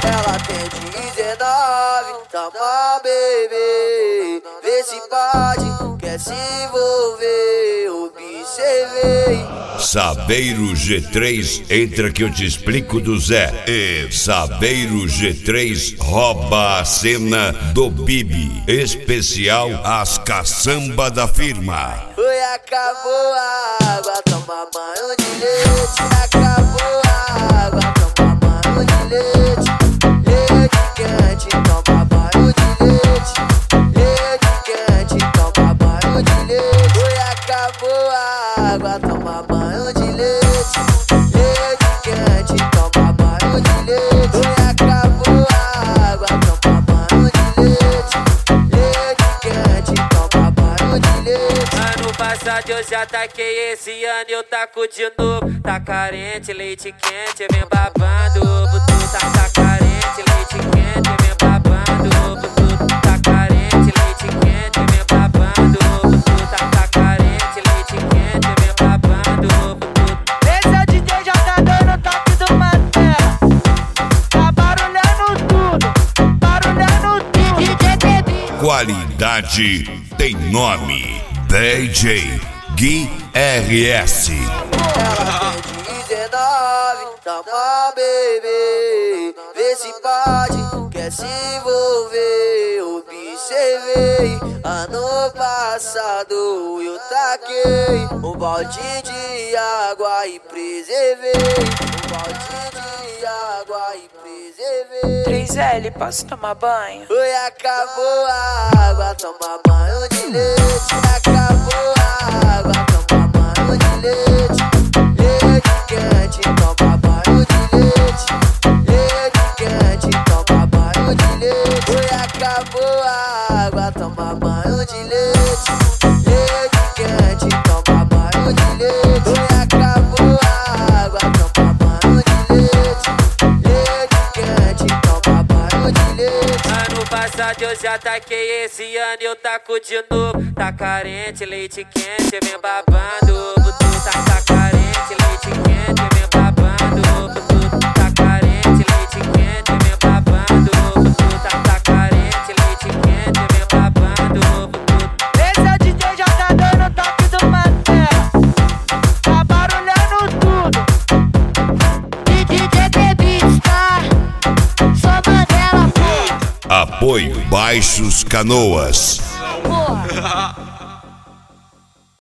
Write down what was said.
Ela tem 19, toma bebê, vê se pode, quer se envolver, observei. Saveiro G3, entra que eu te explico do Zé. Saveiro G3 rouba a cena do Bibi. Especial as caçamba da firma. Oi, acabou a água, toma banho de leite. Acabou a água, toma banho de leite. Leite quente, toma banho de leite. Leite quente, toma banho de leite. Oi, acabou a água, toma banho de leite. Leite quente, toma banho de leite. Oi, acabou a água, toma banho de leite. Leite quente, toma banho de leite. Ano passado eu já taquei, esse ano eu taco de novo. Tá carente, leite quente, vem babando. Tu tá carente, leite quente, vem babando. Tu tá carente, leite quente, vem babando. Tu tá carente, leite quente, vem babando. Esse é o DJ já tá dando toque do Mantela. Tá barulhando tudo, barulhando tudo. DJ Baby. Qualidade tem nome. DJ Gui RS. Ela tem 19, toma bebê, vê se pode, quer se envolver, observei. Ano passado eu taquei um balde de água e preservei. Um balde de água e preservei. 3L, posso tomar banho? Oi, acabou a água, toma banho de leite. Acabou a água, toma banho de leite. Leite quente, toma banho de leite. Leite quente, toma banho de leite. Oi, acabou a água, toma banho de leite. Leite quente, toma banho de leite. Oi, acabou a água, toma banho de leite. Leite quente, toma banho de leite. Ano passado eu já taquei, esse ano eu taco de novo. Tá carente, leite quente, vem babando. Tu tá carente, leite quente, vem babando. Tu tá carente, leite quente, vem babando. Tu tá carente, leite quente, vem babando. Esse é o DJ já tá dando toque do Mantela. Tá barulhando tudo. DJ Baby está, sou Mandela, pô. Apoio Baixos Canoas. Porra.